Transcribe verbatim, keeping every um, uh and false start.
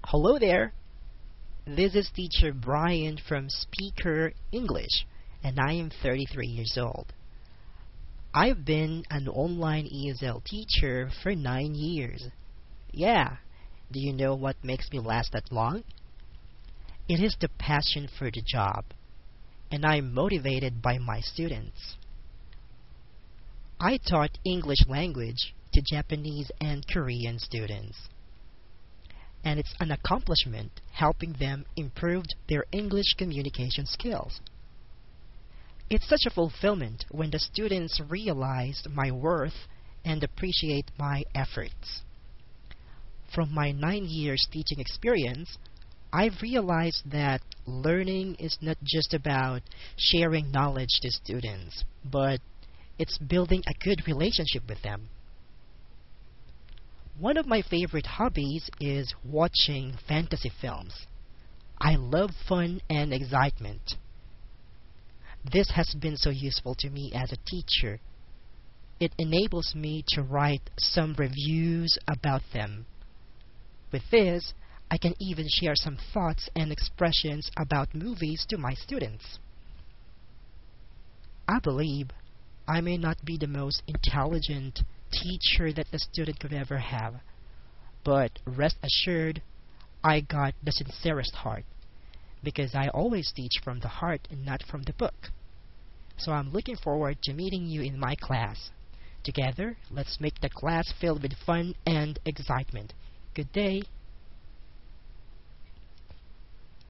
Hello there. This is teacher Brian from Speaker English, and I am thirty-three years old. I've been an online E S L teacher for nine years. Yeah, do you know what makes me last that long? It is the passion for the job, and I'm motivated by my students. I taught English language to Japanese and Korean students, and it's an accomplishment helping them improve their English communication skills. It's such a fulfillment when the students realize my worth and appreciate my efforts. From my nine years teaching experience, I've realized that learning is not just about sharing knowledge to students, but it's building a good relationship with them. One of my favorite hobbies is watching fantasy films. I love fun and excitement. This has been so useful to me as a teacher. It enables me to write some reviews about them. With this, I can even share some thoughts and expressions about movies to my students. I believe I may not be the most intelligent teacher that a student could ever have, but rest assured, I got the sincerest heart, because I always teach from the heart and not from the book. So I'm looking forward to meeting you in my class. Together, let's make the class filled with fun and excitement. Good day.